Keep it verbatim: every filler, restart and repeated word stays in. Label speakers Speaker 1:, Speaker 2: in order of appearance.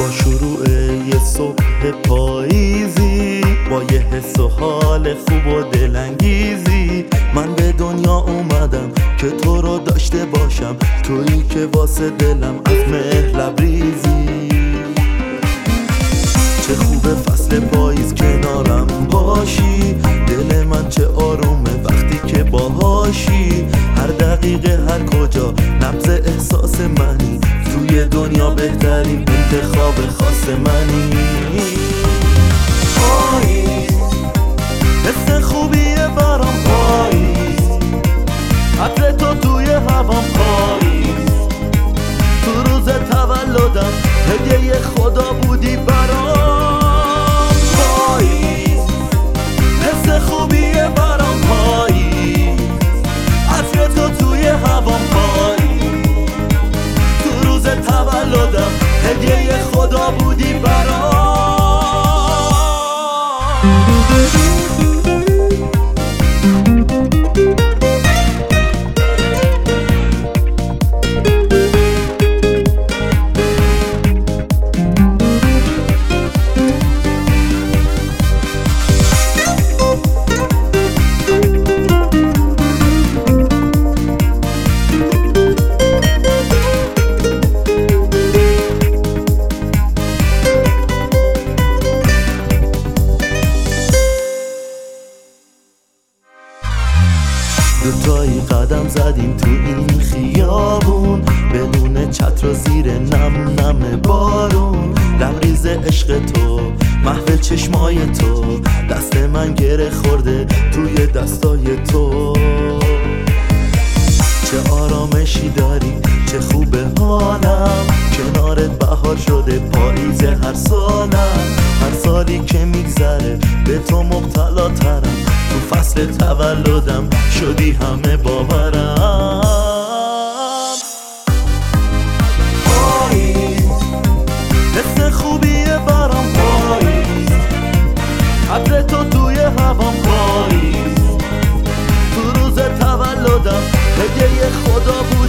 Speaker 1: با شروع یه صبح پاییزی، با یه حس و حال خوب و دلانگیزی، من به دنیا اومدم که تو رو داشته باشم، تویی که واسه دلم از مهر لبریزی. چه خوبه فصل پاییز کنارم باشی، دل من چه آرومه وقتی که باهاشی، هر دقیقه هر کجا نبض احساس منی، توی دنیا بهترین انتخاب خاص منی. پاییز حس خوبیه برام، پاییز عطر تو توی هوام، پاییز تو روز تولدم هدیه خدا بودی برام. پاییز حس خوبیه برام، پاییز عطر تو توی هوام، پاییز تو روز تولدم هدیه خدا بودی برام. دوتایی قدم زدیم تو این خیابون، بدون چتر و زیر نم نم بارون، لبریز عشق تو محو چشمای تو، دست من گره خورده توی دستای تو. چه آرامشی داری، چه خوبه حالم، کنارت بهار شده پاییز هر سالم، هر سالی که میگذره به تو مبتلا ترم، تو فصل تولدم شدی همه باورم. پاییز حس خوبیه برام، پاییز عطر تو توی هوام، پاییز تو روز تولدم هدیه خدا بود